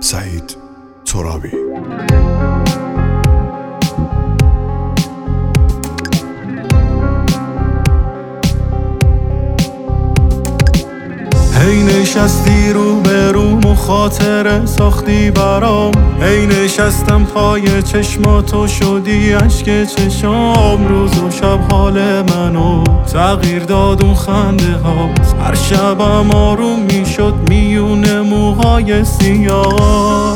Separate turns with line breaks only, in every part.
سعید ترابی.
هی نشستی رو به رو خاطره ساختی برام، هی نشستم پای چشماتو شدی اشک چشام. روز و شب حال منو تغییر داد اون خنده هات، هر شبم آروم میشد میونه موهای سیاهات.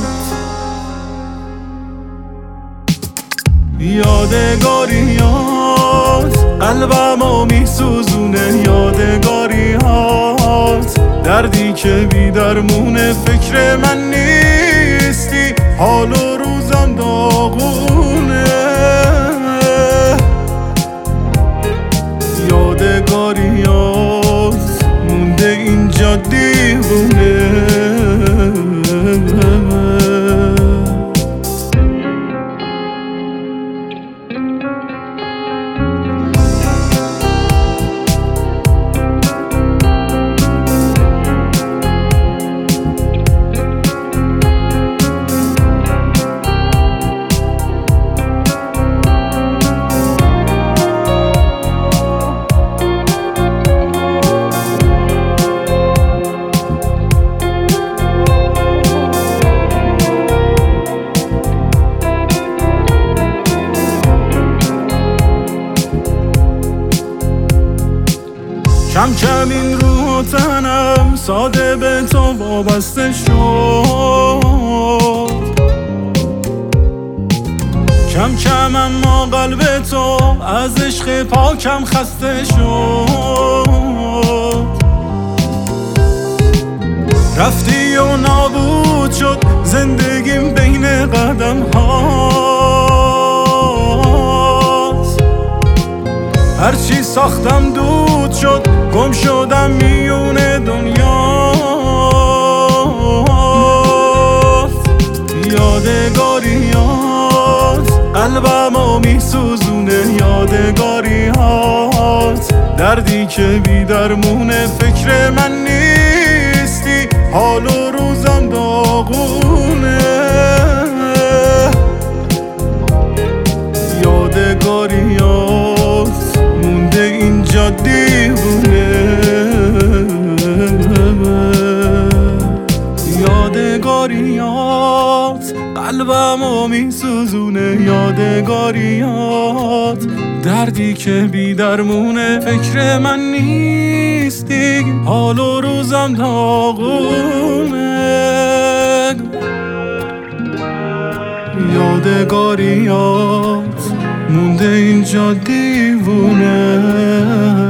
یادگاریات قلبمو میسوزونه، یادگاریات دردی که بی درمونه. فکر من نیستی حال و روزم داغونه، یادگاریات مونده اینجا دیوونه. کم کم این روح و تنم ساده به تو وابسته شد، کم کم اما قلب تو از عشق پاکم خسته شد. رفتی و نابود شد زندگیم بین قدم هات، هرچی ساختم دود شد گم شدم میونه دنیات. یادگاریات قلبمو میسوزونه، یادگاریات دردی که بی درمونه. فکر من نیستی حال و روزم داغونه، یادگاریات مونده اینجا دیوونه. یادگاریات قلبمو میسوزونه، یادگاریات دردی که بی درمونه. فکر من نیستی حال و روزم داغونه، یادگاریات مونده اینجا دیوونه.